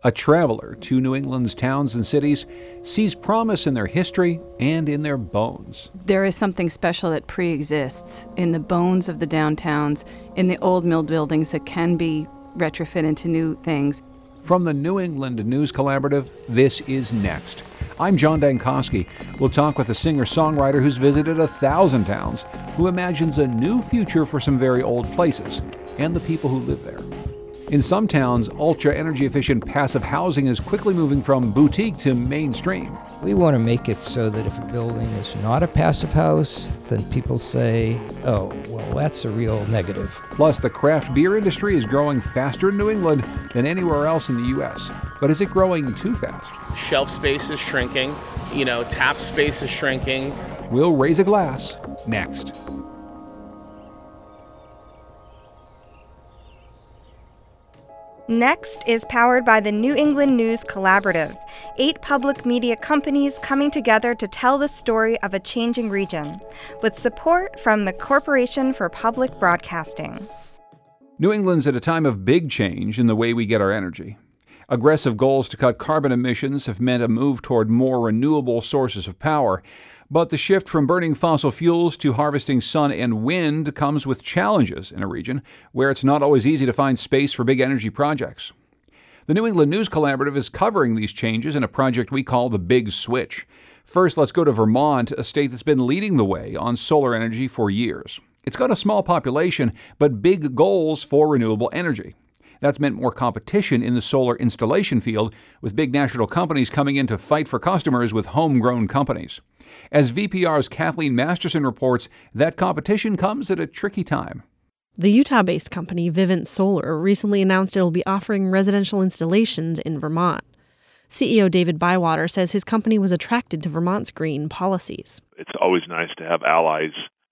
A traveler to New England's towns and cities sees promise in their history and in their bones. There is something special that pre-exists in the bones of the downtowns, in the old mill buildings that can be retrofit into new things. From the New England News Collaborative, this is Next. I'm John Dankosky. We'll talk with a singer-songwriter who's visited 1,000 towns, who imagines a new future for some very old places, and the people who live there. In some towns, ultra-energy efficient passive housing is quickly moving from boutique to mainstream. We want to make it so that if a building is not a passive house, then people say, oh, well, that's a real negative. Plus, the craft beer industry is growing faster in New England than anywhere else in the U.S. But is it growing too fast? Shelf space is shrinking. Tap space is shrinking. We'll raise a glass next. Next is powered by the New England News Collaborative, 8 public media companies coming together to tell the story of a changing region, with support from the Corporation for Public Broadcasting. New England's at a time of big change in the way we get our energy. Aggressive goals to cut carbon emissions have meant a move toward more renewable sources of power. But the shift from burning fossil fuels to harvesting sun and wind comes with challenges in a region where it's not always easy to find space for big energy projects. The New England News Collaborative is covering these changes in a project we call the Big Switch. First, let's go to Vermont, a state that's been leading the way on solar energy for years. It's got a small population, but big goals for renewable energy. That's meant more competition in the solar installation field, with big national companies coming in to fight for customers with homegrown companies. As VPR's Kathleen Masterson reports, that competition comes at a tricky time. The Utah-based company Vivint Solar recently announced it will be offering residential installations in Vermont. CEO David Bywater says his company was attracted to Vermont's green policies. It's always nice to have allies,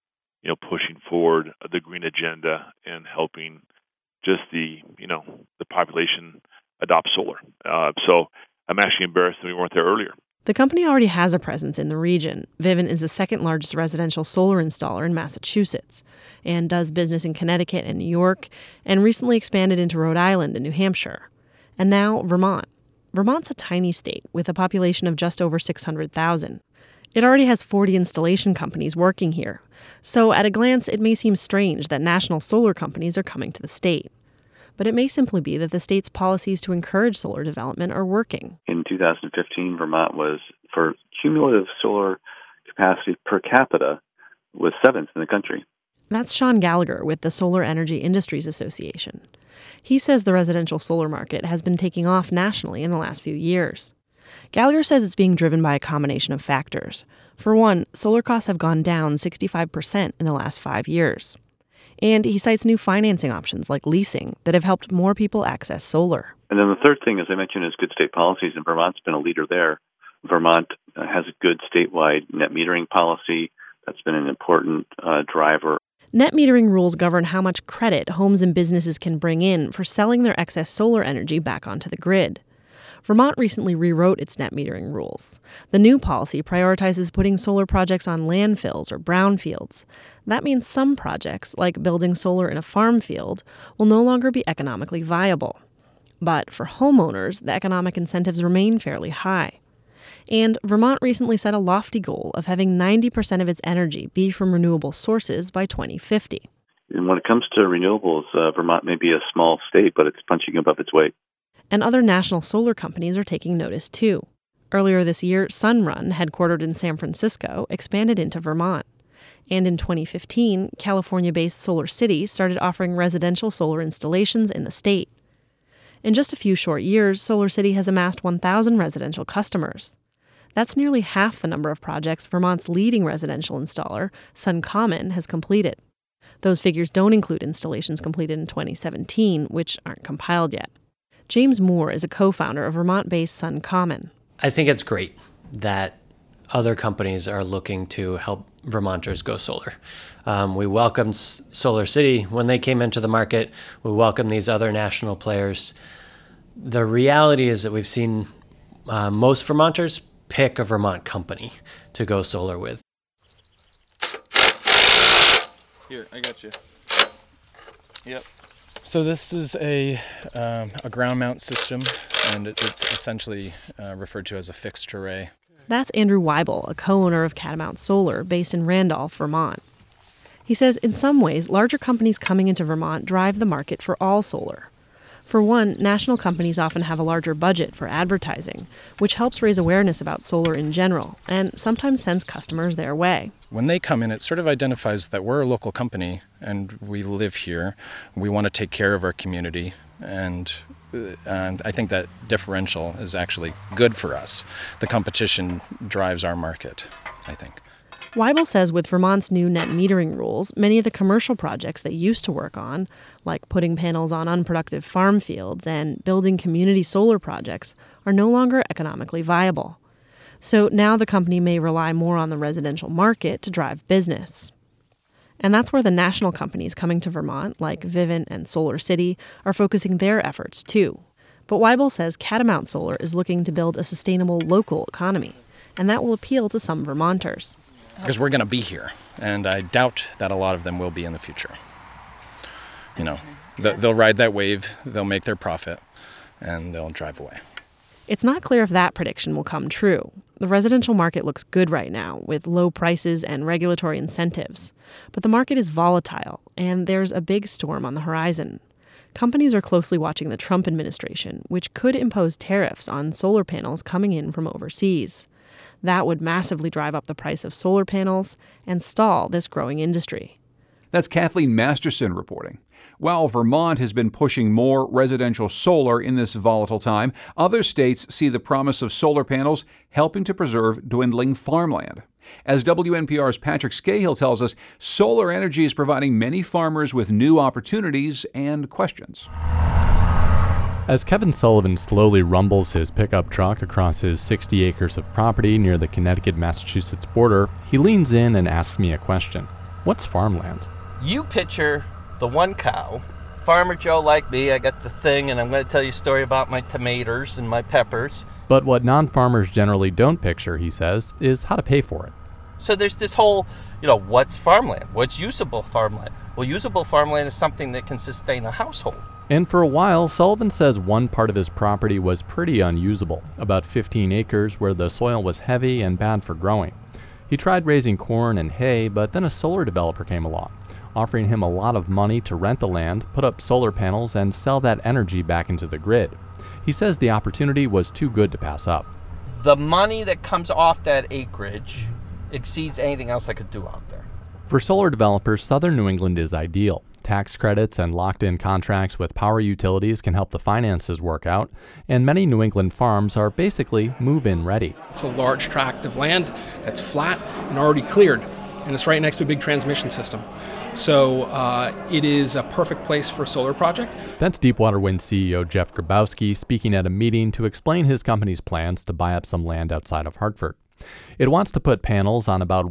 pushing forward the green agenda and helping just the population adopt solar. So I'm actually embarrassed that we weren't there earlier. The company already has a presence in the region. Vivint is the second largest residential solar installer in Massachusetts and does business in Connecticut and New York, and recently expanded into Rhode Island and New Hampshire. And now Vermont. Vermont's a tiny state with a population of just over 600,000. It already has 40 installation companies working here. So at a glance, it may seem strange that national solar companies are coming to the state. But it may simply be that the state's policies to encourage solar development are working. In 2015, Vermont was, for cumulative solar capacity per capita, was 7th in the country. That's Sean Gallagher with the Solar Energy Industries Association. He says the residential solar market has been taking off nationally in the last few years. Gallagher says it's being driven by a combination of factors. For one, solar costs have gone down 65% in the last 5 years. And he cites new financing options like leasing that have helped more people access solar. And then the third thing, as I mentioned, is good state policies, and Vermont's been a leader there. Vermont has a good statewide net metering policy. That's been an important driver. Net metering rules govern how much credit homes and businesses can bring in for selling their excess solar energy back onto the grid. Vermont recently rewrote its net metering rules. The new policy prioritizes putting solar projects on landfills or brownfields. That means some projects, like building solar in a farm field, will no longer be economically viable. But for homeowners, the economic incentives remain fairly high. And Vermont recently set a lofty goal of having 90% of its energy be from renewable sources by 2050. And when it comes to renewables, Vermont may be a small state, but it's punching above its weight. And other national solar companies are taking notice, too. Earlier this year, Sunrun, headquartered in San Francisco, expanded into Vermont. And in 2015, California-based Solar City started offering residential solar installations in the state. In just a few short years, Solar City has amassed 1,000 residential customers. That's nearly half the number of projects Vermont's leading residential installer, SunCommon, has completed. Those figures don't include installations completed in 2017, which aren't compiled yet. James Moore is a co-founder of Vermont-based SunCommon. I think it's great that other companies are looking to help Vermonters go solar. We welcomed Solar City when they came into the market. We welcome these other national players. The reality is that we've seen most Vermonters pick a Vermont company to go solar with. Here, I got you. Yep. So this is a ground mount system, and it's essentially referred to as a fixed array. That's Andrew Weibel, a co-owner of Catamount Solar, based in Randolph, Vermont. He says in some ways, larger companies coming into Vermont drive the market for all solar. For one, national companies often have a larger budget for advertising, which helps raise awareness about solar in general, and sometimes sends customers their way. When they come in, it sort of identifies that we're a local company and we live here. We want to take care of our community, and I think that differential is actually good for us. The competition drives our market, I think. Weibel says with Vermont's new net metering rules, many of the commercial projects they used to work on, like putting panels on unproductive farm fields and building community solar projects, are no longer economically viable. So now the company may rely more on the residential market to drive business. And that's where the national companies coming to Vermont, like Vivint and Solar City, are focusing their efforts too. But Weibel says Catamount Solar is looking to build a sustainable local economy, and that will appeal to some Vermonters. Because we're going to be here, and I doubt that a lot of them will be in the future. You know, they'll ride that wave, they'll make their profit, and they'll drive away. It's not clear if that prediction will come true. The residential market looks good right now, with low prices and regulatory incentives. But the market is volatile, and there's a big storm on the horizon. Companies are closely watching the Trump administration, which could impose tariffs on solar panels coming in from overseas. That would massively drive up the price of solar panels and stall this growing industry. That's Kathleen Masterson reporting. While Vermont has been pushing more residential solar in this volatile time, other states see the promise of solar panels helping to preserve dwindling farmland. As WNPR's Patrick Scahill tells us, solar energy is providing many farmers with new opportunities and questions. As Kevin Sullivan slowly rumbles his pickup truck across his 60 acres of property near the Connecticut-Massachusetts border, he leans in and asks me a question. What's farmland? You picture the one cow, Farmer Joe like me, I got the thing, and I'm going to tell you a story about my tomatoes and my peppers. But what non-farmers generally don't picture, he says, is how to pay for it. So there's this whole, what's farmland? What's usable farmland? Well, usable farmland is something that can sustain a household. And for a while, Sullivan says one part of his property was pretty unusable, about 15 acres where the soil was heavy and bad for growing. He tried raising corn and hay, but then a solar developer came along, offering him a lot of money to rent the land, put up solar panels, and sell that energy back into the grid. He says the opportunity was too good to pass up. The money that comes off that acreage exceeds anything else I could do out there. For solar developers, southern New England is ideal. Tax credits and locked-in contracts with power utilities can help the finances work out, and many New England farms are basically move-in ready. It's a large tract of land that's flat and already cleared, and it's right next to a big transmission system. So it is a perfect place for a solar project. That's Deepwater Wind CEO Jeff Grabowski speaking at a meeting to explain his company's plans to buy up some land outside of Hartford. It wants to put panels on about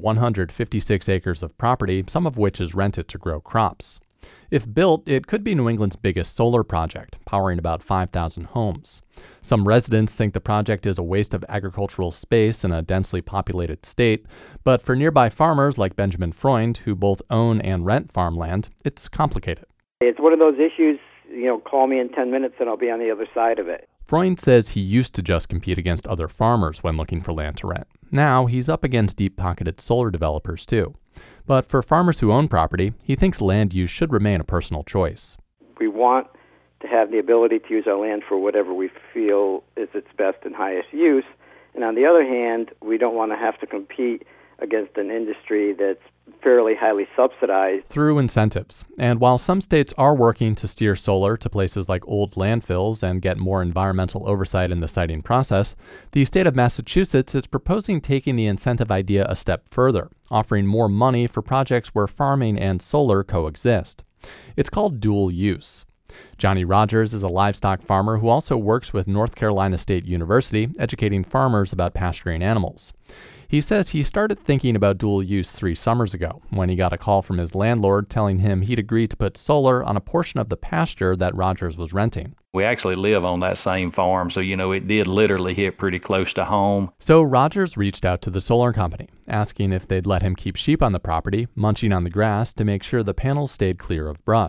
156 acres of property, some of which is rented to grow crops. If built, it could be New England's biggest solar project, powering about 5,000 homes. Some residents think the project is a waste of agricultural space in a densely populated state, but for nearby farmers like Benjamin Freund, who both own and rent farmland, it's complicated. It's one of those issues, call me in 10 minutes and I'll be on the other side of it. Freund says he used to just compete against other farmers when looking for land to rent. Now he's up against deep-pocketed solar developers too. But for farmers who own property, he thinks land use should remain a personal choice. We want to have the ability to use our land for whatever we feel is its best and highest use. And on the other hand, we don't want to have to compete against an industry that's fairly highly subsidized. Through incentives. And while some states are working to steer solar to places like old landfills and get more environmental oversight in the siting process, the state of Massachusetts is proposing taking the incentive idea a step further, offering more money for projects where farming and solar coexist. It's called dual use. Johnny Rogers is a livestock farmer who also works with North Carolina State University, educating farmers about pasturing animals. He says he started thinking about dual use 3 summers ago when he got a call from his landlord telling him he'd agreed to put solar on a portion of the pasture that Rogers was renting. We actually live on that same farm, so it did literally hit pretty close to home. So Rogers reached out to the solar company, asking if they'd let him keep sheep on the property, munching on the grass to make sure the panels stayed clear of brush.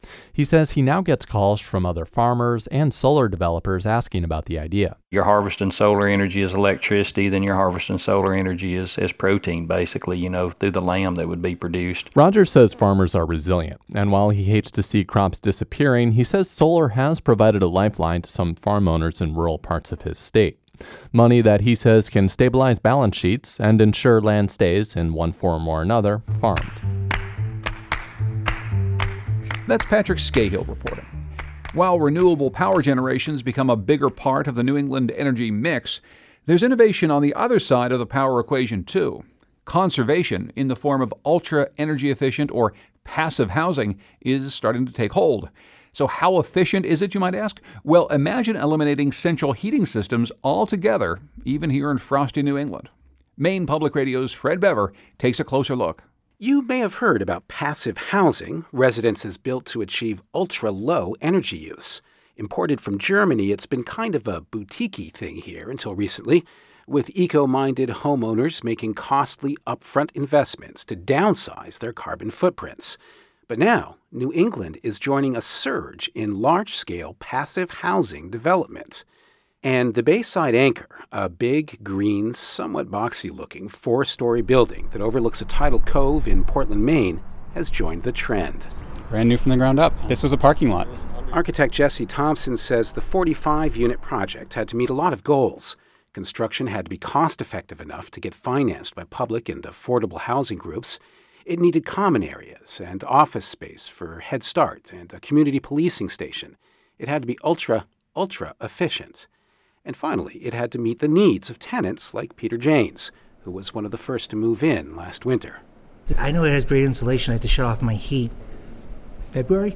He says he now gets calls from other farmers and solar developers asking about the idea. You're harvesting solar energy as electricity, then you're harvesting solar energy as protein, basically, through the lamb that would be produced. Rogers says farmers are resilient, and while he hates to see crops disappearing, he says solar has provided a lifeline to some farm owners in rural parts of his state. Money that he says can stabilize balance sheets and ensure land stays, in one form or another, farmed. That's Patrick Scahill reporting. While renewable power generations become a bigger part of the New England energy mix, there's innovation on the other side of the power equation too. Conservation in the form of ultra-energy efficient or passive housing is starting to take hold. So how efficient is it, you might ask? Well, imagine eliminating central heating systems altogether, even here in frosty New England. Maine Public Radio's Fred Bever takes a closer look. You may have heard about passive housing, residences built to achieve ultra-low energy use. Imported from Germany, it's been kind of a boutique-y thing here until recently, with eco-minded homeowners making costly upfront investments to downsize their carbon footprints. But now, New England is joining a surge in large-scale passive housing development. And the Bayside Anchor, a big, green, somewhat boxy-looking four-story building that overlooks a tidal cove in Portland, Maine, has joined the trend. Brand new from the ground up. This was a parking lot. Architect Jesse Thompson says the 45-unit project had to meet a lot of goals. Construction had to be cost-effective enough to get financed by public and affordable housing groups. It needed common areas and office space for Head Start and a community policing station. It had to be ultra efficient. And finally, it had to meet the needs of tenants like Peter Janes, who was one of the first to move in last winter. I know it has great insulation. I had to shut off my heat. February?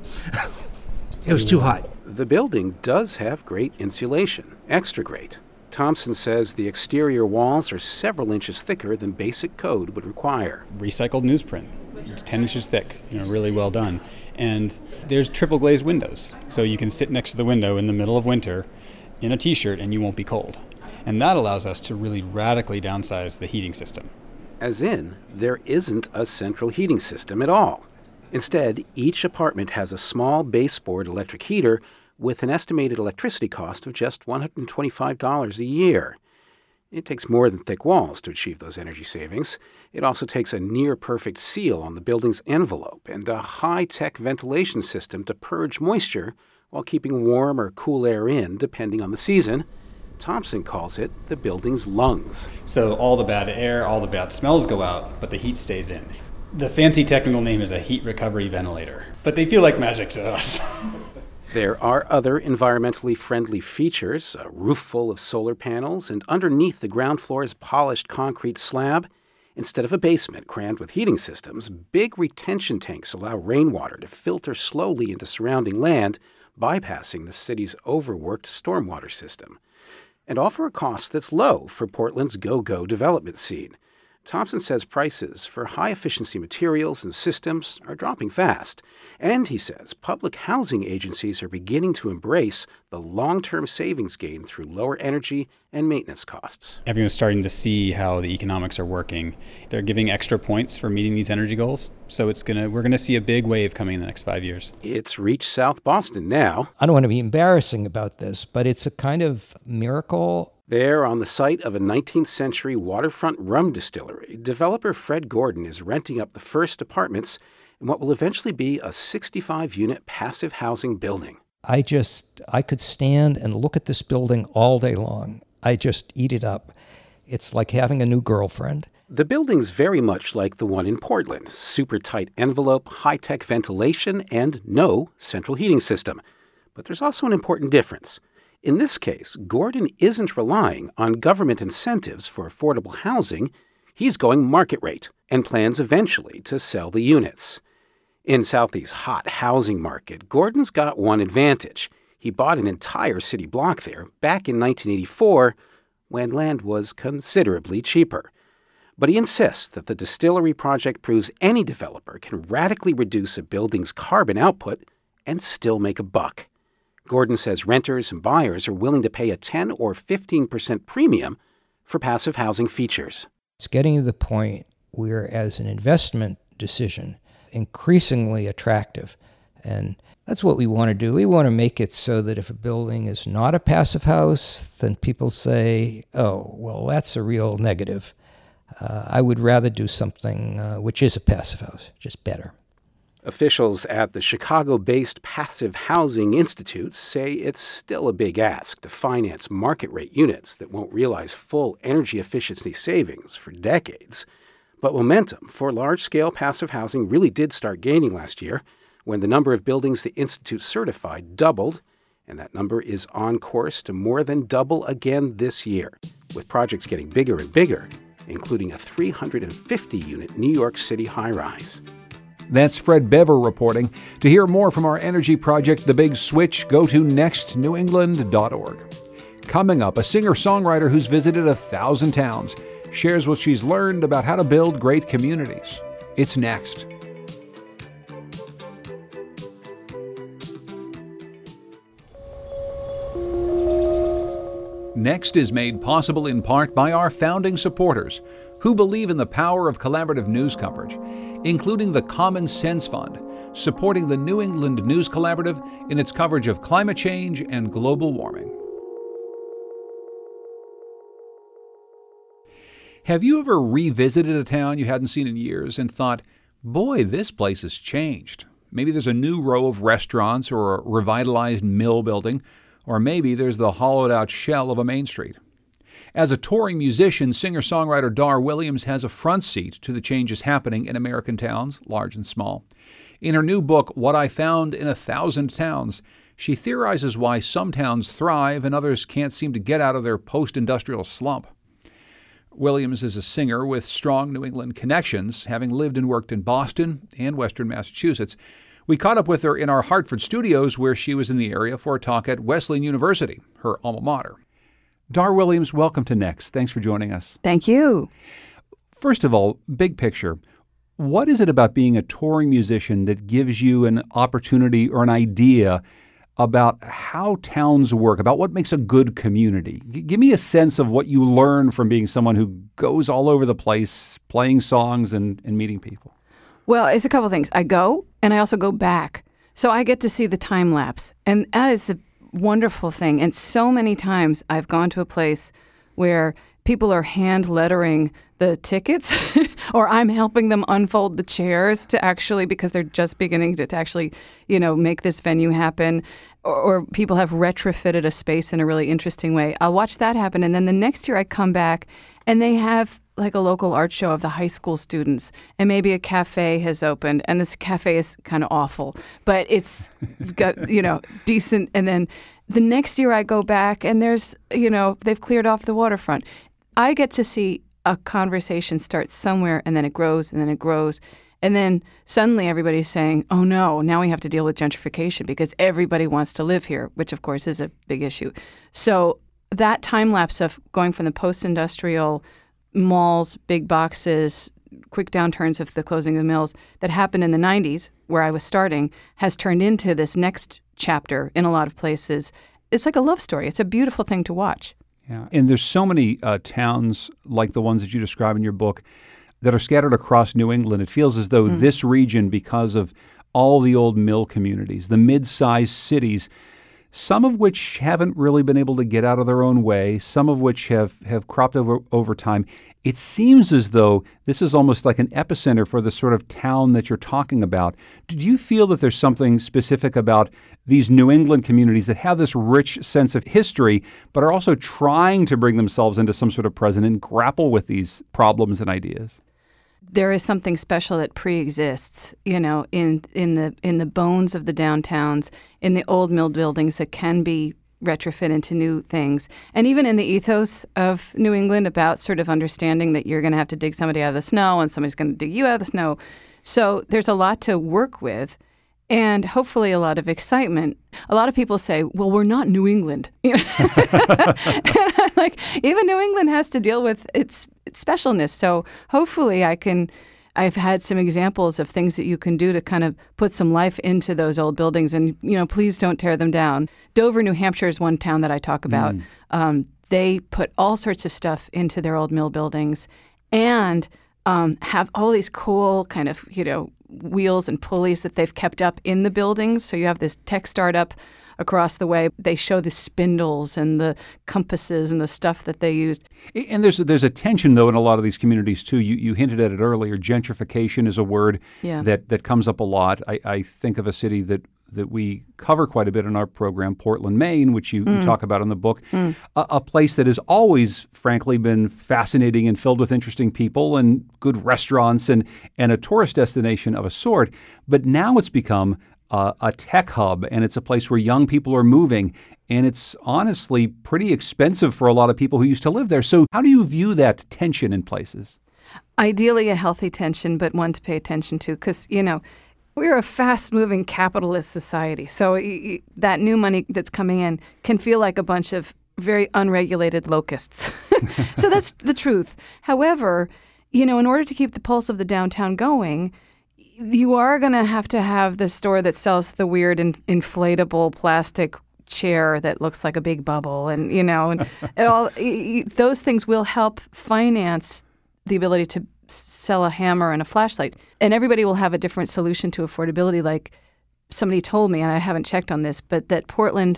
It was too hot. The building does have great insulation, extra great. Thompson says the exterior walls are several inches thicker than basic code would require. Recycled newsprint. It's 10 inches thick, really well done. And there's triple glazed windows, so you can sit next to the window in the middle of winter in a t-shirt and you won't be cold. And that allows us to really radically downsize the heating system. As in, there isn't a central heating system at all. Instead, each apartment has a small baseboard electric heater with an estimated electricity cost of just $125 a year. It takes more than thick walls to achieve those energy savings. It also takes a near-perfect seal on the building's envelope and a high-tech ventilation system to purge moisture while keeping warm or cool air in, depending on the season. Thompson calls it the building's lungs. So all the bad air, all the bad smells go out, but the heat stays in. The fancy technical name is a heat recovery ventilator, but they feel like magic to us. There are other environmentally friendly features, a roof full of solar panels, and underneath the ground floor's polished concrete slab, instead of a basement crammed with heating systems, big retention tanks allow rainwater to filter slowly into surrounding land, bypassing the city's overworked stormwater system, and all for a cost that's low for Portland's go-go development scene. Thompson says prices for high-efficiency materials and systems are dropping fast, and he says public housing agencies are beginning to embrace the long-term savings gain through lower energy and maintenance costs. Everyone's starting to see how the economics are working. They're giving extra points for meeting these energy goals, so we're going to see a big wave coming in the next 5 years. It's reached South Boston now. I don't want to be embarrassing about this, but it's a kind of miracle. There, on the site of a 19th century waterfront rum distillery, developer Fred Gordon is renting up the first apartments in what will eventually be a 65-unit passive housing building. I could stand and look at this building all day long. I just eat it up. It's like having a new girlfriend. The building's very much like the one in Portland. Super tight envelope, high-tech ventilation, and no central heating system. But there's also an important difference. In this case, Gordon isn't relying on government incentives for affordable housing. He's going market rate and plans eventually to sell the units. In Southeast's hot housing market, Gordon's got one advantage. He bought an entire city block there back in 1984 when land was considerably cheaper. But he insists that the distillery project proves any developer can radically reduce a building's carbon output and still make a buck. Gordon says renters and buyers are willing to pay a 10 or 15% premium for passive housing features. It's getting to the point where, as an investment decision, increasingly attractive. And That's what we want to do. We want to make it so that if a building is not a passive house, then people say, oh, well, that's a real negative. I would rather do something which is a passive house, just better. Officials at the Chicago-based Passive Housing Institute say it's still a big ask to finance market-rate units that won't realize full energy efficiency savings for decades. But momentum for large-scale passive housing really did start gaining last year, when the number of buildings the Institute certified doubled, and that number is on course to more than double again this year, with projects getting bigger and bigger, including a 350-unit New York City high-rise. That's Fred Bever reporting. To hear more from our energy project, The Big Switch, go to nextnewengland.org. Coming up, a singer-songwriter who's visited 1,000 towns shares what she's learned about how to build great communities. It's next. Next is made possible in part by our founding supporters who believe in the power of collaborative news coverage, including the Common Sense Fund, supporting the New England News Collaborative in its coverage of climate change and global warming. Have you ever revisited a town you hadn't seen in years and thought, boy, this place has changed? Maybe there's a new row of restaurants or a revitalized mill building, or maybe there's the hollowed-out shell of a main street. As a touring musician, singer-songwriter Dar Williams has a front seat to the changes happening in American towns, large and small. In her new book, What I Found in 1,000 Towns, she theorizes why some towns thrive and others can't seem to get out of their post-industrial slump. Williams is a singer with strong New England connections, having lived and worked in Boston and Western Massachusetts. We caught up with her in our Hartford studios, where she was in the area for a talk at Wesleyan University, her alma mater. Dar Williams, welcome to Next. Thanks for joining us. Thank you. First of all, big picture, what is it about being a touring musician that gives you an opportunity or an idea about how towns work, about what makes a good community? Give me a sense of what you learn from being someone who goes all over the place, playing songs and meeting people. Well, it's a couple things. I go, and I also go back. So I get to see the time lapse. And that is a wonderful thing. And so many times I've gone to a place where people are hand lettering the tickets or I'm helping them unfold the chairs to actually, because they're just beginning to actually, make this venue happen. Or people have retrofitted a space in a really interesting way. I'll watch that happen. And then the next year I come back and they have like a local art show of the high school students, and maybe a cafe has opened, and this cafe is kind of awful, but it's got, decent. And then the next year I go back and there's, they've cleared off the waterfront. I get to see a conversation start somewhere, and then it grows, and then it grows. And then suddenly everybody's saying, oh no, now we have to deal with gentrification because everybody wants to live here, which of course is a big issue. So that time lapse of going from the post-industrial malls, big boxes, quick downturns of the closing of the mills that happened in the 90s, where I was starting, has turned into this next chapter in a lot of places. It's like a love story. It's a beautiful thing to watch. Yeah, and there's so many towns like the ones that you describe in your book that are scattered across New England. It feels as though this region, because of all the old mill communities, the mid-sized cities, some of which haven't really been able to get out of their own way, some of which have cropped over time. It seems as though this is almost like an epicenter for the sort of town that you're talking about. Do you feel that there's something specific about these New England communities that have this rich sense of history, but are also trying to bring themselves into some sort of present and grapple with these problems and ideas? There is something special that pre-exists, in the bones of the downtowns, in the old mill buildings that can be retrofit into new things. And even in the ethos of New England about sort of understanding that you're going to have to dig somebody out of the snow and somebody's going to dig you out of the snow. So there's a lot to work with and hopefully a lot of excitement. A lot of people say, well, we're not New England. And I'm like, even New England has to deal with its specialness. So hopefully I've had some examples of things that you can do to kind of put some life into those old buildings and, please don't tear them down. Dover, New Hampshire is one town that I talk about. They put all sorts of stuff into their old mill buildings and have all these cool kind of, wheels and pulleys that they've kept up in the buildings. So you have this tech startup across the way. They show the spindles and the compasses and the stuff that they used. And there's a tension, though, in a lot of these communities, too. You hinted at it earlier. Gentrification is a word that comes up a lot. I think of a city that we cover quite a bit in our program, Portland, Maine, which you talk about in the book, a place that has always, frankly, been fascinating and filled with interesting people and good restaurants and a tourist destination of a sort. But now it's become a tech hub, and it's a place where young people are moving, and it's honestly pretty expensive for a lot of people who used to live there. So how do you view that tension in places? Ideally a healthy tension, but one to pay attention to, because, we're a fast-moving capitalist society. So that new money that's coming in can feel like a bunch of very unregulated locusts. So that's the truth. However, in order to keep the pulse of the downtown going, you are going to have the store that sells the weird inflatable plastic chair that looks like a big bubble. And, and all those things will help finance the ability to sell a hammer and a flashlight. And everybody will have a different solution to affordability. Like somebody told me, and I haven't checked on this, but that Portland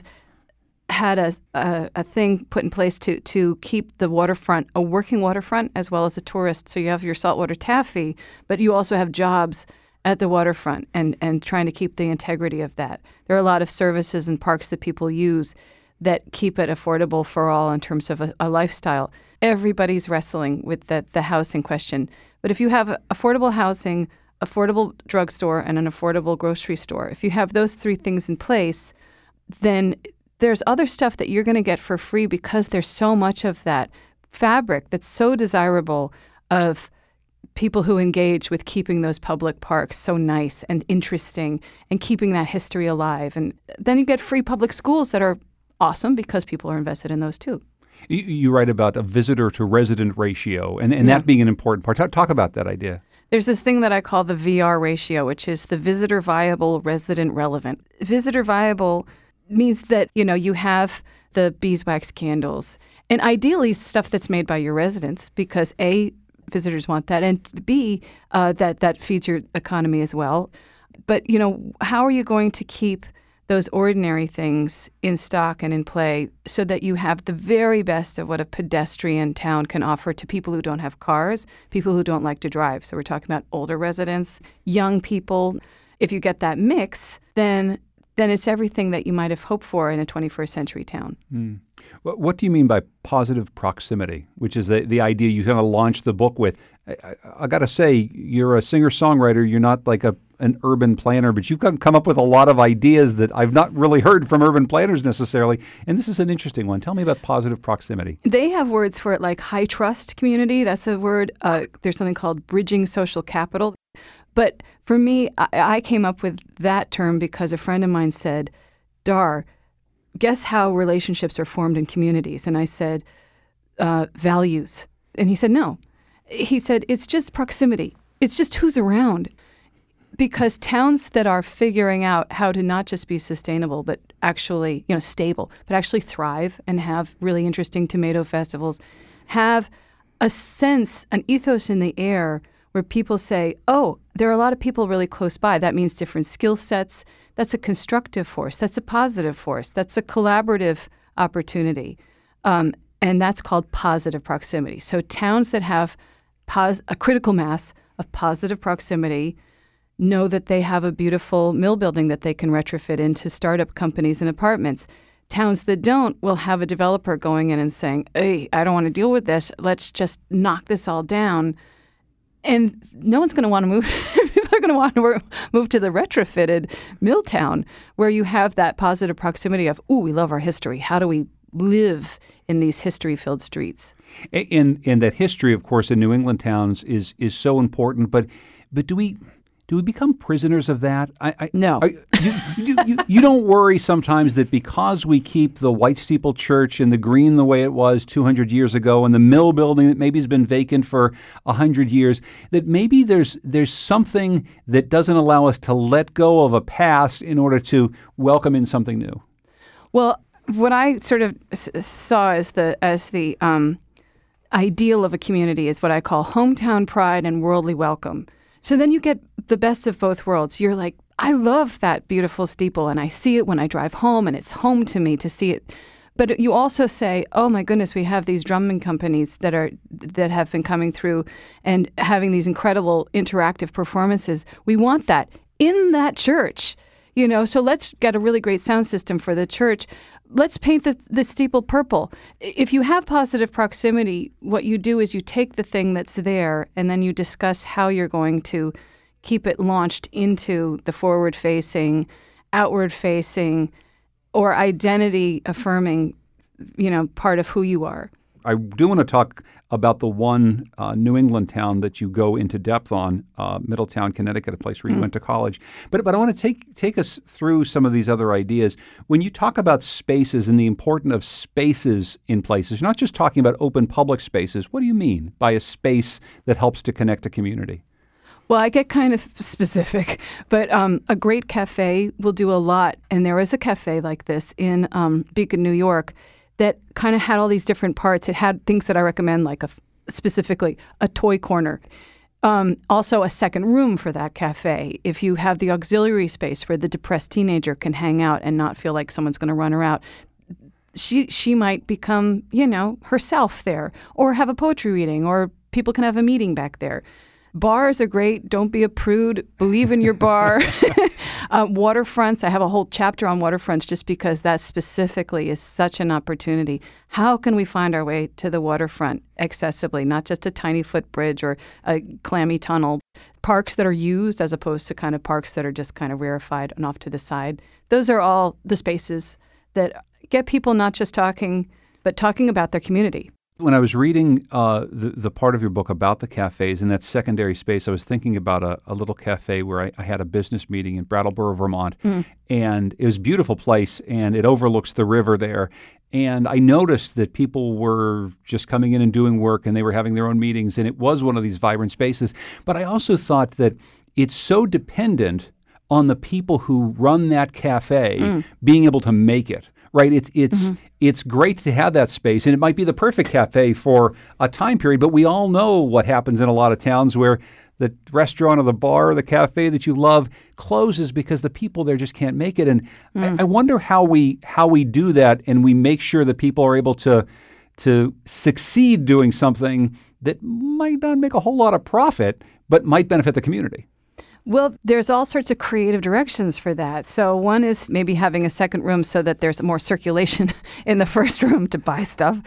had a thing put in place to keep the waterfront, a working waterfront, as well as a tourist. So you have your saltwater taffy, but you also have jobs at the waterfront and trying to keep the integrity of that. There are a lot of services and parks that people use that keep it affordable for all in terms of a lifestyle. Everybody's wrestling with the housing question. But if you have affordable housing, affordable drugstore, and an affordable grocery store, if you have those three things in place, then there's other stuff that you're going to get for free because there's so much of that fabric that's so desirable of people who engage with keeping those public parks so nice and interesting and keeping that history alive. And then you get free public schools that are awesome because people are invested in those too. You write about a visitor to resident ratio and that being an important part. Talk about that idea. There's this thing that I call the VR ratio, which is the visitor viable, resident relevant. Visitor viable means that, you have the beeswax candles and ideally stuff that's made by your residents because A, visitors want that, and B, that feeds your economy as well. But, how are you going to keep those ordinary things in stock and in play so that you have the very best of what a pedestrian town can offer to people who don't have cars, people who don't like to drive? So we're talking about older residents, young people. If you get that mix, then it's everything that you might have hoped for in a 21st century town. What do you mean by positive proximity, which is the idea you kind of launched the book with? I got to say, you're a singer-songwriter. You're not like an urban planner, but you've come up with a lot of ideas that I've not really heard from urban planners necessarily. And this is an interesting one. Tell me about positive proximity. They have words for it like high trust community. That's a word. There's something called bridging social capital. But for me, I came up with that term because a friend of mine said, Dar, guess how relationships are formed in communities? And I said, values. And he said, no. He said, it's just proximity. It's just who's around. Because towns that are figuring out how to not just be sustainable, but actually, stable, but actually thrive and have really interesting tomato festivals, have a sense, an ethos in the air where people say, oh, there are a lot of people really close by. That means different skill sets. That's a constructive force. That's a positive force. That's a collaborative opportunity. And that's called positive proximity. So towns that have a critical mass of positive proximity know that they have a beautiful mill building that they can retrofit into startup companies and apartments. Towns that don't will have a developer going in and saying, hey, I don't want to deal with this. Let's just knock this all down. And no one's going to want to move. People are going to want to move to the retrofitted mill town where you have that positive proximity of, ooh, we love our history. How do we live in these history-filled streets? And that history, of course, in New England towns is so important. But do we become prisoners of that? No. You don't worry sometimes that because we keep the White Steeple Church and the green the way it was 200 years ago and the mill building that maybe has been vacant for 100 years, that maybe there's something that doesn't allow us to let go of a past in order to welcome in something new? Well, what I sort of saw as the ideal of a community is what I call hometown pride and worldly welcome. So then you get the best of both worlds. You're like, I love that beautiful steeple, and I see it when I drive home, and it's home to me to see it. But you also say, oh my goodness, we have these drumming companies that have been coming through and having these incredible interactive performances. We want that in that church, So let's get a really great sound system for the church. Let's paint the steeple purple. If you have positive proximity, what you do is you take the thing that's there and then you discuss how you're going to keep it launched into the forward-facing, outward-facing, or identity-affirming, part of who you are. I do want to talk about the one New England town that you go into depth on, Middletown, Connecticut, a place where you went to college. But I want to take us through some of these other ideas. When you talk about spaces and the importance of spaces in places, you're not just talking about open public spaces. What do you mean by a space that helps to connect a community? Well, I get kind of specific, but a great cafe will do a lot. And there is a cafe like this in Beacon, New York, that kind of had all these different parts. It had things that I recommend, like specifically a toy corner. Also a second room for that cafe. If you have the auxiliary space where the depressed teenager can hang out and not feel like someone's going to run her out, she might become, herself there, or have a poetry reading, or people can have a meeting back there. Bars are great. Don't be a prude. Believe in your bar. Waterfronts. I have a whole chapter on waterfronts just because that specifically is such an opportunity. How can we find our way to the waterfront accessibly, not just a tiny footbridge or a clammy tunnel? Parks that are used as opposed to kind of parks that are just kind of rarefied and off to the side. Those are all the spaces that get people not just talking, but talking about their community. When I was reading the part of your book about the cafes in that secondary space, I was thinking about a little cafe where I had a business meeting in Brattleboro, Vermont, and it was a beautiful place, and it overlooks the river there. And I noticed that people were just coming in and doing work, and they were having their own meetings, and it was one of these vibrant spaces. But I also thought that it's so dependent on the people who run that cafe being able to make it. Right, it's great to have that space, and it might be the perfect cafe for a time period, but we all know what happens in a lot of towns where the restaurant or the bar or the cafe that you love closes because the people there just can't make it. And I wonder how we do that, and we make sure that people are able to succeed doing something that might not make a whole lot of profit, but might benefit the community. Well, there's all sorts of creative directions for that. So one is maybe having a second room so that there's more circulation in the first room to buy stuff.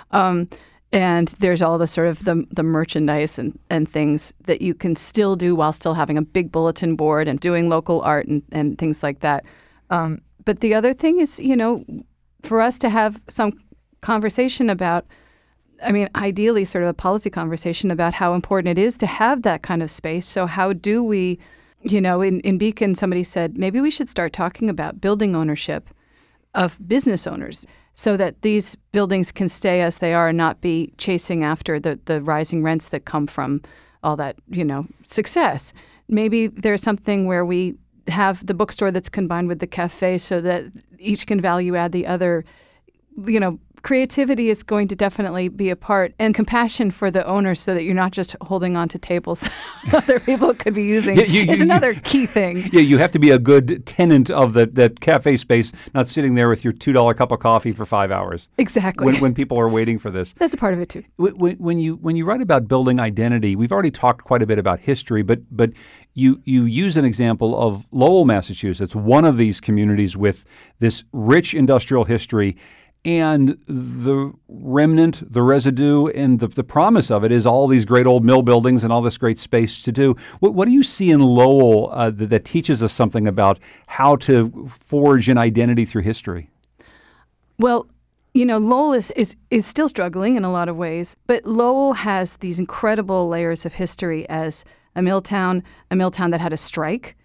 And there's all the sort of the merchandise and things that you can still do while still having a big bulletin board and doing local art and things like that. But the other thing is, for us to have some conversation about, ideally sort of a policy conversation about how important it is to have that kind of space. So how do we, in Beacon, somebody said, maybe we should start talking about building ownership of business owners so that these buildings can stay as they are and not be chasing after the rising rents that come from all that, success. Maybe there's something where we have the bookstore that's combined with the cafe so that each can value add the other. Creativity is going to definitely be a part, and compassion for the owners so that you're not just holding on to tables other people could be using is another key thing. Yeah, you have to be a good tenant of that cafe space, not sitting there with your $2 cup of coffee for 5 hours. Exactly. When people are waiting for this. That's a part of it too. When you write about building identity, we've already talked quite a bit about history, but you use an example of Lowell, Massachusetts, one of these communities with this rich industrial history. And the remnant, the residue, and the promise of it is all these great old mill buildings and all this great space to do. What do you see in Lowell that teaches us something about how to forge an identity through history? Well, Lowell is still struggling in a lot of ways, but Lowell has these incredible layers of history as a mill town that had a strike,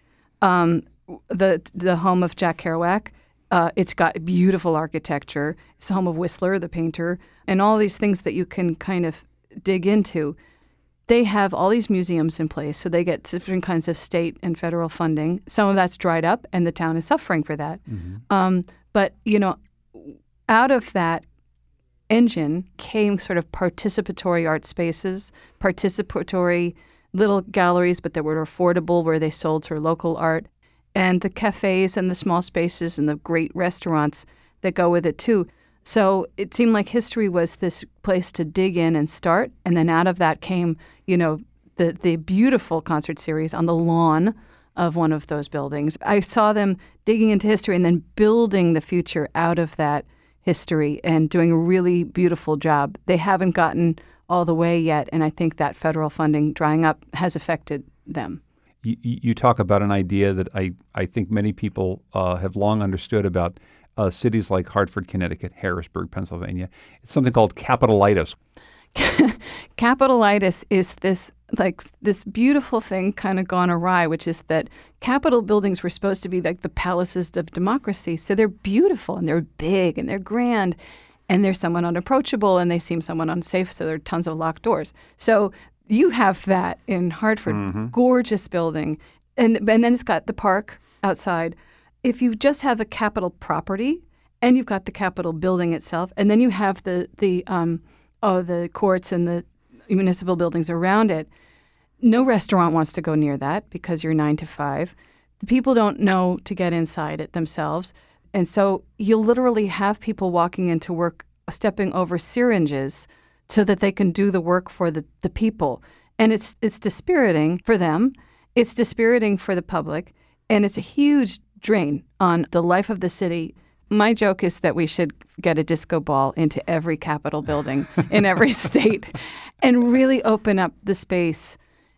the home of Jack Kerouac. It's got beautiful architecture. It's the home of Whistler, the painter, and all these things that you can kind of dig into. They have all these museums in place, so they get different kinds of state and federal funding. Some of that's dried up, and the town is suffering for that. Mm-hmm. But, out of that engine came sort of participatory art spaces, participatory little galleries, but that were affordable, where they sold her local art, and the cafes and the small spaces and the great restaurants that go with it too. So it seemed like history was this place to dig in and start, and then out of that came, the beautiful concert series on the lawn of one of those buildings. I saw them digging into history and then building the future out of that history and doing a really beautiful job. They haven't gotten all the way yet, and I think that federal funding drying up has affected them. You talk about an idea that I think many people have long understood about cities like Hartford, Connecticut, Harrisburg, Pennsylvania. It's something called capitalitis. Capitalitis is this beautiful thing kind of gone awry, which is that Capitol buildings were supposed to be like the palaces of democracy. So they're beautiful and they're big and they're grand and they're somewhat unapproachable and they seem somewhat unsafe. So there are tons of locked doors. So you have that in Hartford, gorgeous building. And then it's got the park outside. If you just have a Capitol property and you've got the Capitol building itself, and then you have the courts and the municipal buildings around it, no restaurant wants to go near that because you're 9 to 5. The people don't know to get inside it themselves. And so you'll literally have people walking into work, stepping over syringes so that they can do the work for the people. And it's dispiriting for them. It's dispiriting for the public. And it's a huge drain on the life of the city. My joke is that we should get a disco ball into every Capitol building in every state and really open up the space.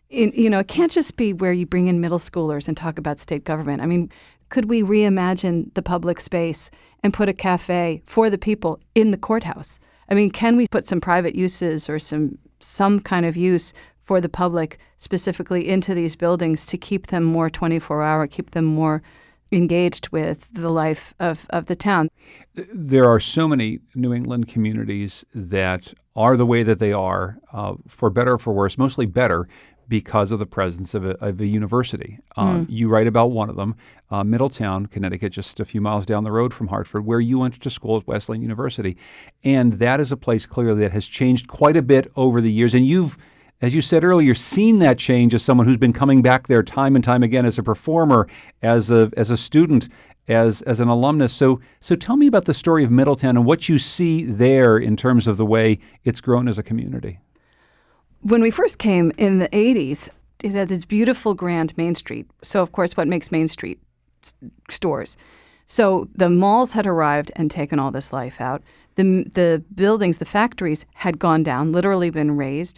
It can't just be where you bring in middle schoolers and talk about state government. I mean, could we reimagine the public space and put a cafe for the people in the courthouse? I mean, can we put some private uses or some kind of use for the public specifically into these buildings to keep them more 24-hour, keep them more engaged with the life of the town? There are so many New England communities that are the way that they are, for better or for worse, mostly better, because of the presence of a university. You write about one of them, Middletown, Connecticut, just a few miles down the road from Hartford, where you went to school at Wesleyan University. And that is a place clearly that has changed quite a bit over the years. And you've, as you said earlier, seen that change as someone who's been coming back there time and time again as a performer, as a student, as an alumnus. So tell me about the story of Middletown and what you see there in terms of the way it's grown as a community. When we first came in the 80s, it had this beautiful grand Main Street. So, of course, what makes Main Street? Stores. So the malls had arrived and taken all this life out. The buildings, the factories had gone down, literally been razed.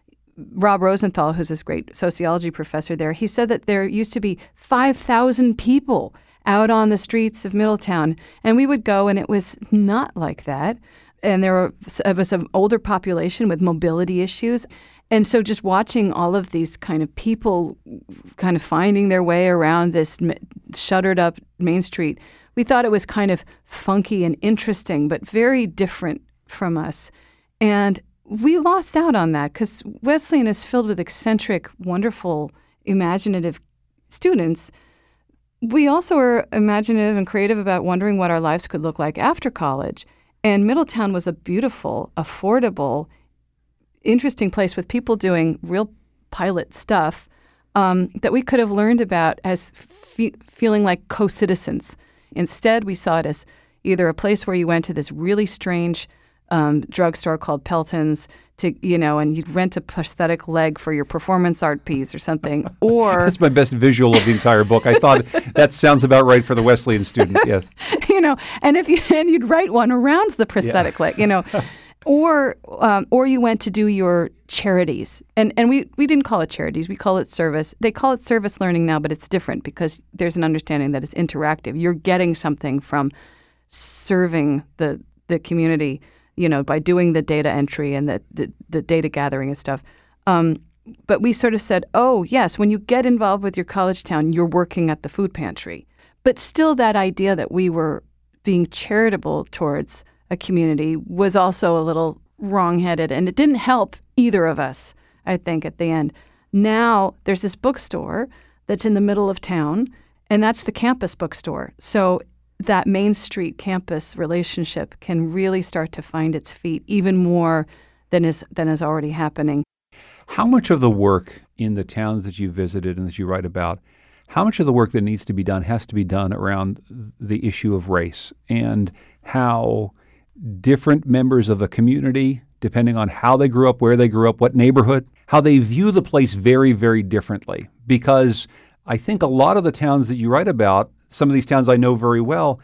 Rob Rosenthal, who's this great sociology professor there, he said that there used to be 5,000 people out on the streets of Middletown. And we would go, and it was not like that. And it was an older population with mobility issues. And so just watching all of these kind of people kind of finding their way around this shuttered up Main Street, we thought it was kind of funky and interesting, but very different from us. And we lost out on that because Wesleyan is filled with eccentric, wonderful, imaginative students. We also are imaginative and creative about wondering what our lives could look like after college. And Middletown was a beautiful, affordable, interesting place with people doing real pilot stuff that we could have learned about as feeling like co-citizens. Instead, we saw it as either a place where you went to this really strange drugstore called Pelton's and you'd rent a prosthetic leg for your performance art piece or something. Or that's my best visual of the entire book. I thought that sounds about right for the Wesleyan student. Yes, and you'd write one around the prosthetic leg. Or you went to do your charities. And we didn't call it charities. We call it service. They call it service learning now, but it's different because there's an understanding that it's interactive. You're getting something from serving the community, by doing the data entry and the data gathering and stuff. But we sort of said, oh, yes, when you get involved with your college town, you're working at the food pantry. But still that idea that we were being charitable towards a community was also a little wrong-headed, and it didn't help either of us, I think, at the end. Now there's this bookstore that's in the middle of town, and that's the campus bookstore. So that Main Street campus relationship can really start to find its feet even more than is already happening. How much of the work in the towns that you visited and that you write about, how much of the work that needs to be done has to be done around the issue of race, and how different members of the community, depending on how they grew up, where they grew up, what neighborhood, how they view the place very, very differently. Because I think a lot of the towns that you write about, some of these towns I know very well,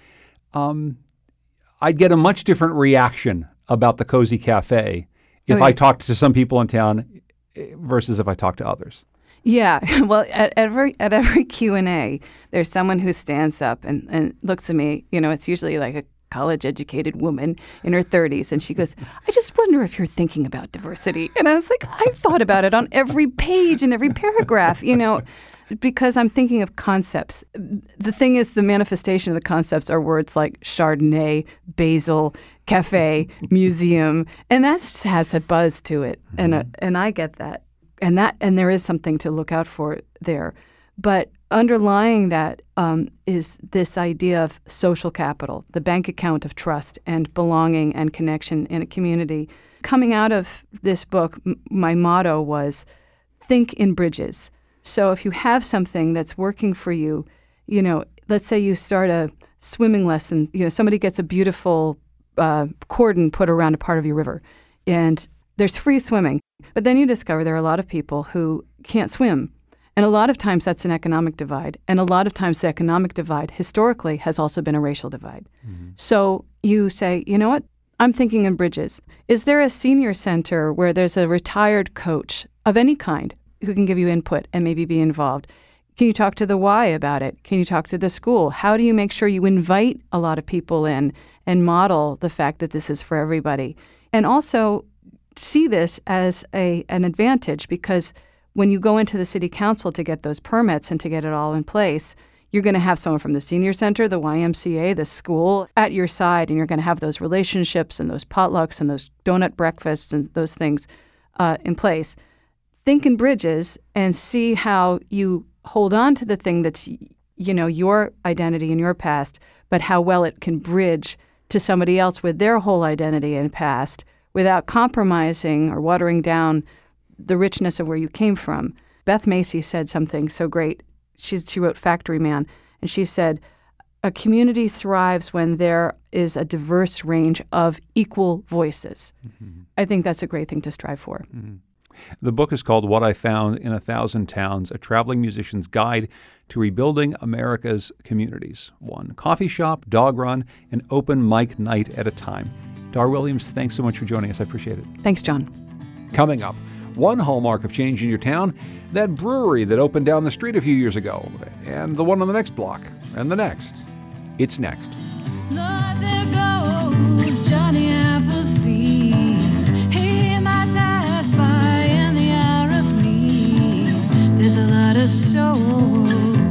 I'd get a much different reaction about the Cozy Cafe if I talked to some people in town versus if I talked to others. Yeah, well, at every Q&A, there's someone who stands up and looks at me. You know, it's usually like a college-educated woman in her 30s, and she goes, I just wonder if you're thinking about diversity. And I was like, I thought about it on every page and every paragraph, you know, because I'm thinking of concepts. The thing is, the manifestation of the concepts are words like Chardonnay, basil, cafe, museum, and that has a buzz to it, and I get that. And there is something to look out for there. But underlying that is this idea of social capital, the bank account of trust and belonging and connection in a community. Coming out of this book, my motto was, think in bridges. So if you have something that's working for you, you know, let's say you start a swimming lesson, you know, somebody gets a beautiful cordon put around a part of your river, and there's free swimming. But then you discover there are a lot of people who can't swim. And a lot of times that's an economic divide. And a lot of times the economic divide historically has also been a racial divide. Mm-hmm. So you say, you know what? I'm thinking in bridges. Is there a senior center where there's a retired coach of any kind who can give you input and maybe be involved? Can you talk to the Y about it? Can you talk to the school? How do you make sure you invite a lot of people in and model the fact that this is for everybody? And also see this as an advantage, because when you go into the city council to get those permits and to get it all in place, you're going to have someone from the senior center, the YMCA, the school at your side, and you're going to have those relationships and those potlucks and those donut breakfasts and those things in place. Think in bridges and see how you hold on to the thing that's, you know, your identity and your past, but how well it can bridge to somebody else with their whole identity and past without compromising or watering down the richness of where you came from. Beth Macy said something so great. She wrote Factory Man, and she said, a community thrives when there is a diverse range of equal voices. Mm-hmm. I think that's a great thing to strive for. Mm-hmm. The book is called What I Found in 1,000 Towns, A Traveling Musician's Guide to Rebuilding America's Communities. One coffee shop, dog run, and open mic night at a time. Dar Williams, thanks so much for joining us. I appreciate it. Thanks, John. Coming up, one hallmark of change in your town, that brewery that opened down the street a few years ago, and the one on the next block, and the next. It's next. Lord, there goes Johnny Appleseed. He might pass by in the hour of need. There's a lot of souls.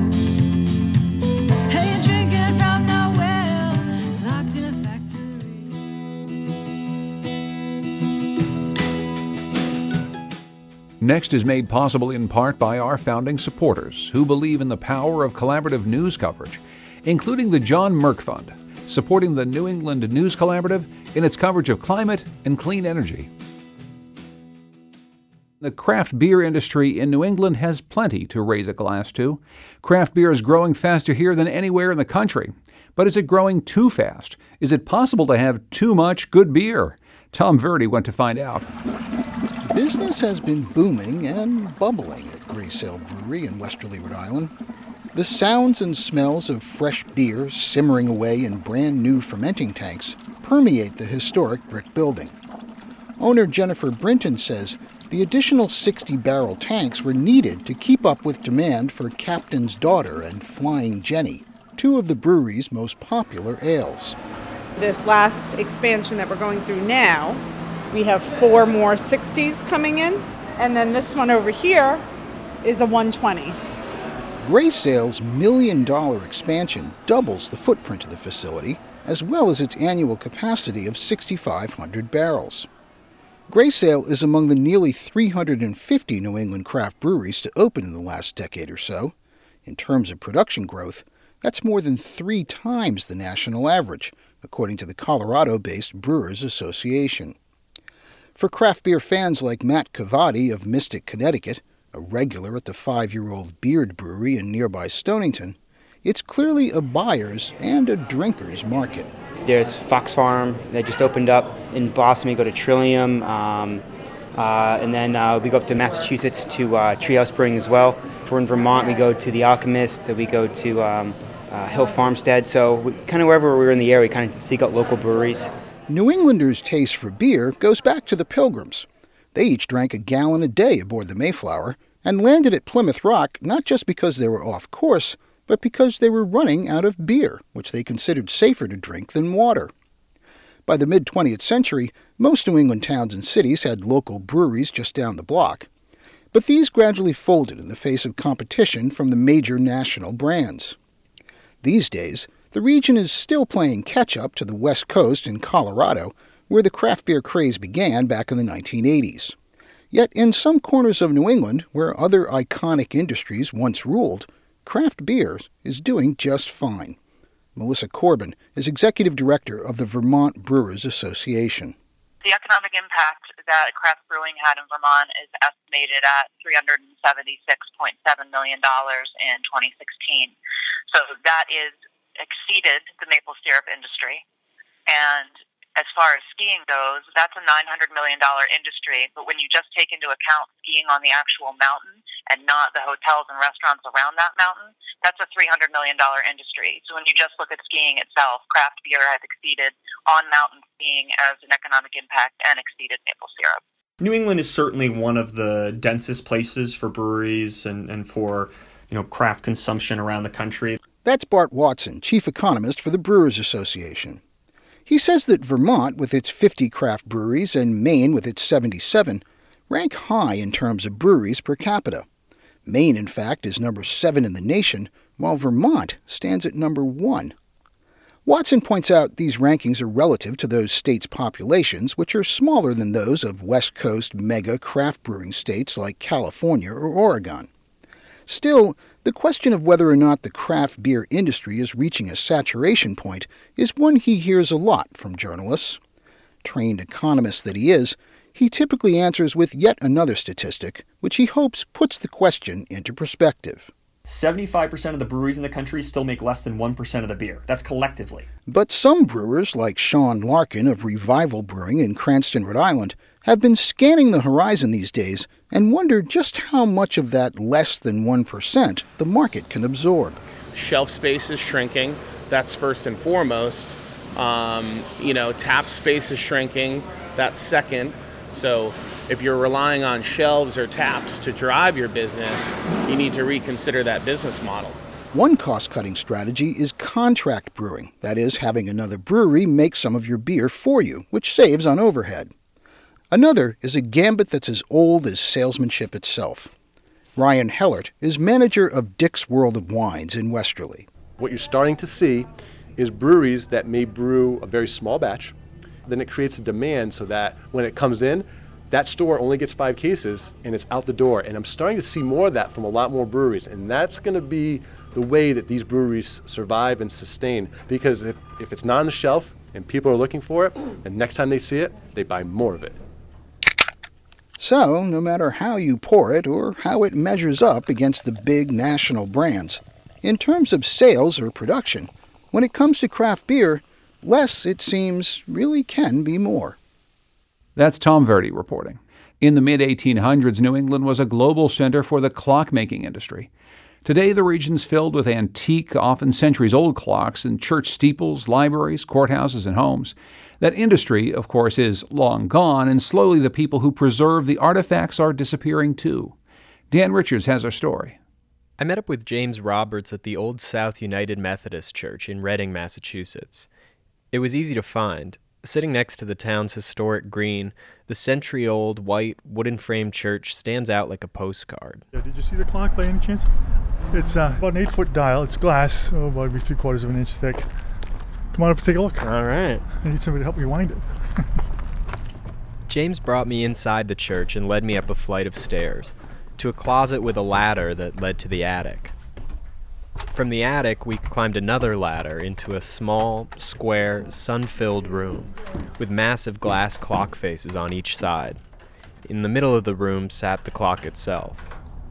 Hey, drinking from no well, locked in a factory. Next is made possible in part by our founding supporters who believe in the power of collaborative news coverage, including the John Merck Fund, supporting the New England News Collaborative in its coverage of climate and clean energy. The craft beer industry in New England has plenty to raise a glass to. Craft beer is growing faster here than anywhere in the country. But is it growing too fast? Is it possible to have too much good beer? Tom Verdi went to find out. Business has been booming and bubbling at Graysail Brewery in Westerly, Rhode Island. The sounds and smells of fresh beer simmering away in brand new fermenting tanks permeate the historic brick building. Owner Jennifer Brinton says the additional 60-barrel tanks were needed to keep up with demand for Captain's Daughter and Flying Jenny, two of the brewery's most popular ales. This last expansion that we're going through now, we have 4 more 60s coming in, and then this one over here is a 120. Graysail's $1 million expansion doubles the footprint of the facility, as well as its annual capacity of 6,500 barrels. Graysail is among the nearly 350 New England craft breweries to open in the last decade or so. In terms of production growth, that's more than 3 times the national average, according to the Colorado-based Brewers Association. For craft beer fans like Matt Cavati of Mystic, Connecticut, A regular at the 5-year-old Beard Brewery in nearby Stonington, it's clearly a buyer's and a drinker's market. There's Fox Farm that just opened up in Boston. We go to Trillium, and then we go up to Massachusetts to Treehouse Brewing as well. If we're in Vermont, we go to The Alchemist, we go to Hill Farmstead. So kind of wherever we're in the area, we kind of seek out local breweries. New Englanders' taste for beer goes back to the Pilgrims. They each drank a gallon a day aboard the Mayflower and landed at Plymouth Rock not just because they were off course, but because they were running out of beer, which they considered safer to drink than water. By the mid-20th century, most New England towns and cities had local breweries just down the block. But these gradually folded in the face of competition from the major national brands. These days, the region is still playing catch-up to the West Coast and Colorado, where the craft beer craze began back in the 1980s. Yet in some corners of New England, where other iconic industries once ruled, craft beer is doing just fine. Melissa Corbin is executive director of the Vermont Brewers Association. The economic impact that craft brewing had in Vermont is estimated at $376.7 million in 2016. So that is exceeded the maple syrup industry. And as far as skiing goes, that's a $900 million industry. But when you just take into account skiing on the actual mountain and not the hotels and restaurants around that mountain, that's a $300 million industry. So when you just look at skiing itself, craft beer has exceeded on-mountain skiing as an economic impact and exceeded maple syrup. New England is certainly one of the densest places for breweries and for craft consumption around the country. That's Bart Watson, chief economist for the Brewers Association. He says that Vermont, with its 50 craft breweries, and Maine, with its 77, rank high in terms of breweries per capita. Maine, in fact, is number 7 in the nation, while Vermont stands at number 1. Watson points out these rankings are relative to those states' populations, which are smaller than those of West Coast mega craft brewing states like California or Oregon. Still, the question of whether or not the craft beer industry is reaching a saturation point is one he hears a lot from journalists. Trained economist that he is, he typically answers with yet another statistic, which he hopes puts the question into perspective. 75% of the breweries in the country still make less than 1% of the beer. That's collectively. But some brewers, like Sean Larkin of Revival Brewing in Cranston, Rhode Island, have been scanning the horizon these days and wonder just how much of that less than 1% the market can absorb. Shelf space is shrinking. That's first and foremost. Tap space is shrinking. That's second. So if you're relying on shelves or taps to drive your business, you need to reconsider that business model. One cost-cutting strategy is contract brewing, that is, having another brewery make some of your beer for you, which saves on overhead. Another is a gambit that's as old as salesmanship itself. Ryan Hellert is manager of Dick's World of Wines in Westerly. What you're starting to see is breweries that may brew a very small batch. Then it creates a demand so that when it comes in, that store only gets 5 cases and it's out the door. And I'm starting to see more of that from a lot more breweries. And that's going to be the way that these breweries survive and sustain. Because if it's not on the shelf and people are looking for it, and next time they see it, they buy more of it. So, no matter how you pour it or how it measures up against the big national brands, in terms of sales or production, when it comes to craft beer, less, it seems, really can be more. That's Tom Verdi reporting. In the mid-1800s, New England was a global center for the clock-making industry. Today, the region's filled with antique, often centuries-old clocks in church steeples, libraries, courthouses, and homes. That industry, of course, is long gone, and slowly the people who preserve the artifacts are disappearing too. Dan Richards has our story. I met up with James Roberts at the Old South United Methodist Church in Reading, Massachusetts. It was easy to find. Sitting next to the town's historic green, the century-old white wooden-framed church stands out like a postcard. Yeah, did you see the clock by any chance? It's about an 8-foot dial. It's glass, about 3/4 of an inch thick. Come on up and take a look. All right. I need somebody to help me wind it. James brought me inside the church and led me up a flight of stairs to a closet with a ladder that led to the attic. From the attic, we climbed another ladder into a small, square, sun-filled room with massive glass clock faces on each side. In the middle of the room sat the clock itself.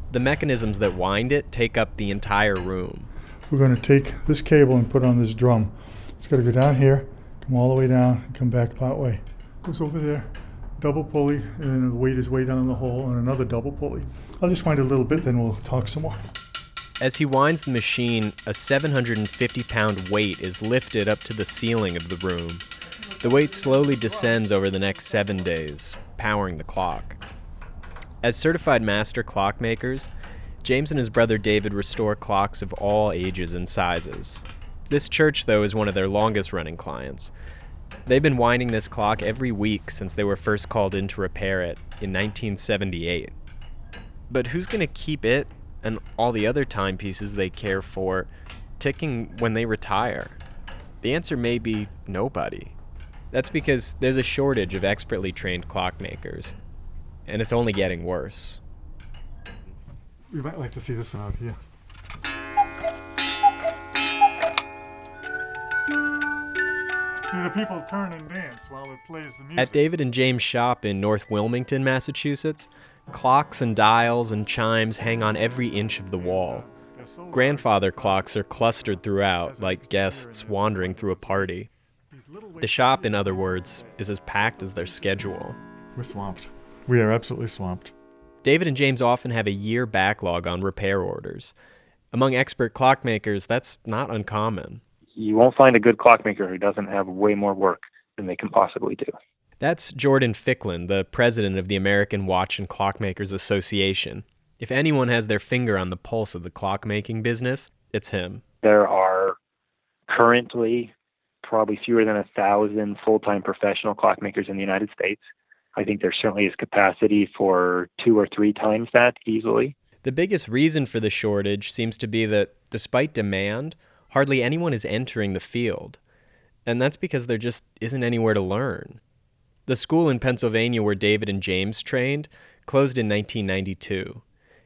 The mechanisms that wind it take up the entire room. We're going to take this cable and put it on this drum. It's got to go down here, come all the way down, and come back part way. Goes over there, double pulley, and then the weight is way down in the hole, and another double pulley. I'll just wind it a little bit, then we'll talk some more. As he winds the machine, a 750-pound weight is lifted up to the ceiling of the room. The weight slowly descends over the next 7 days, powering the clock. As certified master clockmakers, James and his brother David restore clocks of all ages and sizes. This church, though, is one of their longest-running clients. They've been winding this clock every week since they were first called in to repair it in 1978. But who's going to keep it and all the other timepieces they care for ticking when they retire? The answer may be nobody. That's because there's a shortage of expertly trained clockmakers, and it's only getting worse. We might like to see this one out here. See, the people turn and dance while it plays the music. At David and James' shop in North Wilmington, Massachusetts, clocks and dials and chimes hang on every inch of the wall. Grandfather clocks are clustered throughout, like guests wandering through a party. The shop, in other words, is as packed as their schedule. We're swamped. We are absolutely swamped. David and James often have a year backlog on repair orders. Among expert clockmakers, that's not uncommon. You won't find a good clockmaker who doesn't have way more work than they can possibly do. That's Jordan Ficklin, the president of the American Watch and Clockmakers Association. If anyone has their finger on the pulse of the clockmaking business, it's him. There are currently probably fewer than 1,000 full-time professional clockmakers in the United States. I think there certainly is capacity for 2 or 3 times that easily. The biggest reason for the shortage seems to be that, despite demand, hardly anyone is entering the field. And that's because there just isn't anywhere to learn. The school in Pennsylvania where David and James trained closed in 1992.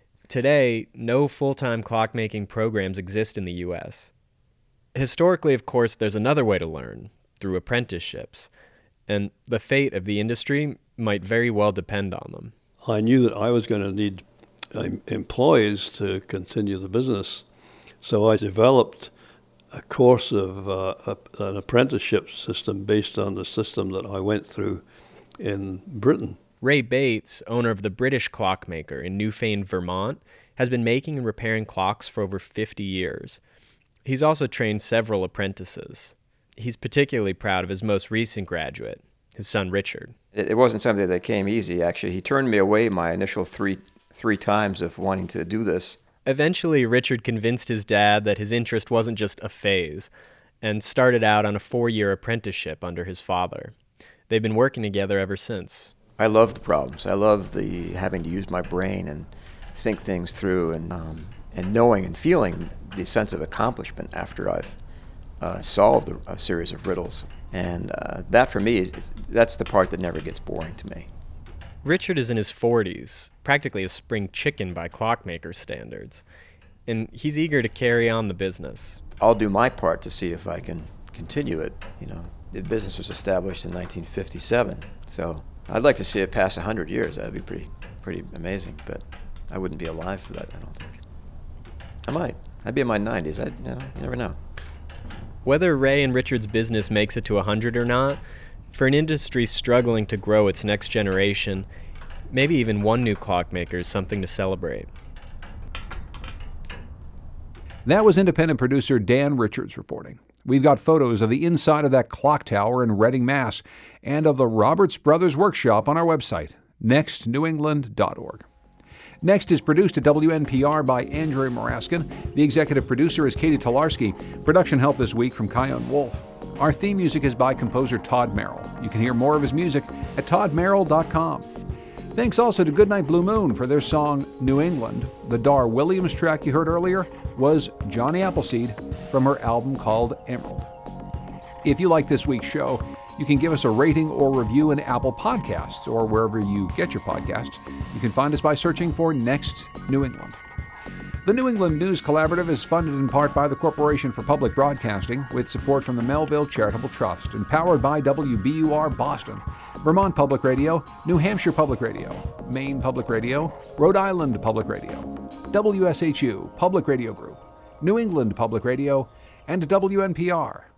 Today, no full-time clockmaking programs exist in the U.S. Historically, of course, there's another way to learn, through apprenticeships. And the fate of the industry might very well depend on them. I knew that I was going to need employees to continue the business, so I developed a course of an apprenticeship system based on the system that I went through in Britain. Ray Bates, owner of the British Clockmaker in Newfane, Vermont, has been making and repairing clocks for over 50 years. He's also trained several apprentices. He's particularly proud of his most recent graduate, his son Richard. It wasn't something that came easy, actually. He turned me away my initial three times of wanting to do this. Eventually, Richard convinced his dad that his interest wasn't just a phase, and started out on a 4-year apprenticeship under his father. They've been working together ever since. I love the problems. I love the having to use my brain and think things through, and knowing and feeling the sense of accomplishment after I've solved a series of riddles. And that, for me, that's the part that never gets boring to me. Richard is in his 40s, practically a spring chicken by clockmaker standards, and he's eager to carry on the business. I'll do my part to see if I can continue it. You know, the business was established in 1957, so I'd like to see it pass 100 years. That'd be pretty amazing, but I wouldn't be alive for that, I don't think. I might. I'd be in my 90s. You never know. Whether Ray and Richard's business makes it to 100 or not, for an industry struggling to grow its next generation, maybe even one new clockmaker is something to celebrate. That was independent producer Dan Richards reporting. We've got photos of the inside of that clock tower in Reading, Mass., and of the Roberts Brothers Workshop on our website, nextnewengland.org. Next is produced at WNPR by Andrew Moraskin. The executive producer is Katie Tolarski. Production help this week from Kion Wolf. Our theme music is by composer Todd Merrill. You can hear more of his music at toddmerrill.com. Thanks also to Goodnight Blue Moon for their song New England. The Dar Williams track you heard earlier was Johnny Appleseed from her album called Emerald. If you like this week's show, you can give us a rating or review in Apple Podcasts or wherever you get your podcasts. You can find us by searching for Next New England. The New England News Collaborative is funded in part by the Corporation for Public Broadcasting, with support from the Melville Charitable Trust, and powered by WBUR Boston, Vermont Public Radio, New Hampshire Public Radio, Maine Public Radio, Rhode Island Public Radio, WSHU Public Radio Group, New England Public Radio, and WNPR.